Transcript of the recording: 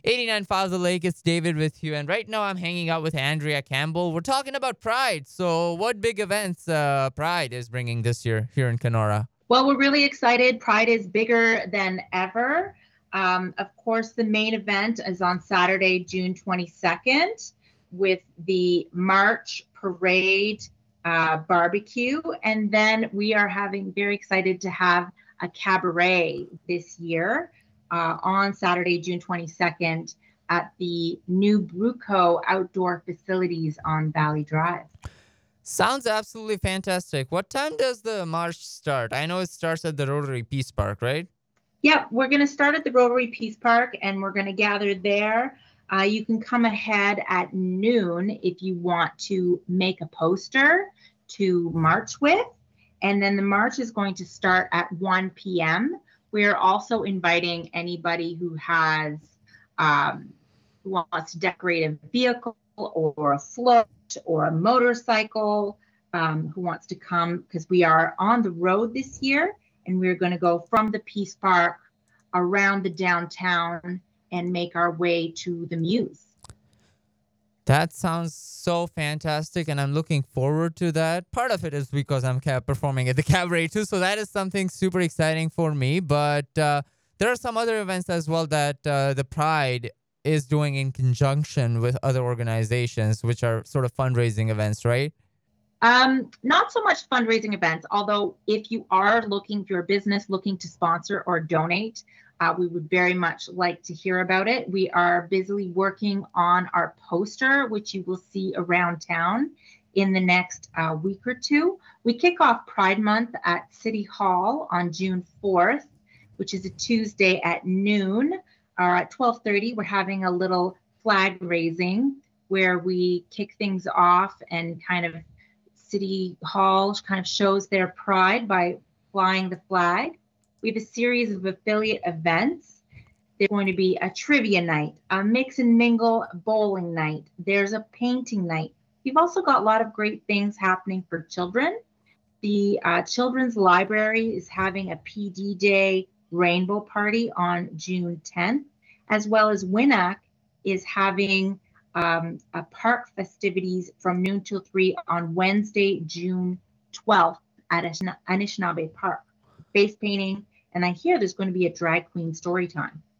89 Files of Lake, it's David with you. And right now I'm hanging out with Andrea Campbell. We're talking about Pride. So, what big events Pride is bringing this year here in Kenora? Well, we're really excited. Pride is bigger than ever. Of course, the main event is on Saturday, June 22nd, with the March Parade barbecue. And then we are having very excited to have a cabaret this year on Saturday, June 22nd at the new Bruco outdoor facilities on Valley Drive. Sounds absolutely fantastic. What time does the march start? I know it starts at the Rotary Peace Park, right? Yep, we're going to start at the Rotary Peace Park and we're going to gather there. You can come ahead at noon if you want to make a poster to march with. And then the march is going to start at 1 p.m. We're also inviting anybody um, who wants to decorate a vehicle or a float or a motorcycle, who wants to come because we are on the road this year and we're going to go from the Peace Park around the downtown and make our way to the Muse. That sounds so fantastic, and I'm looking forward to that. Part of it is because I'm performing at the cabaret too, so that is something super exciting for me. But there are some other events as well that the Pride is doing in conjunction with other organizations, which are sort of fundraising events, right? Not so much fundraising events, although if you are looking, if you're a business looking to sponsor or donate, we would very much like to hear about it. We are busily working on our poster, which you will see around town in the next week or two. We kick off Pride Month at City Hall on June 4th, which is a Tuesday at noon, or at 12:30. We're having a little flag raising where we kick things off and kind of City Hall kind of shows their pride by flying the flag. We have a series of affiliate events. There's going to be a trivia night, a mix and mingle bowling night. There's a painting night. We've also got a lot of great things happening for children. The Children's Library is having a PD Day rainbow party on June 10th, as well as WINAC is having a park festivities from noon till 3 on Wednesday, June 12th at Anishinaabe Park. Face painting, and I hear there's going to be a drag queen story time.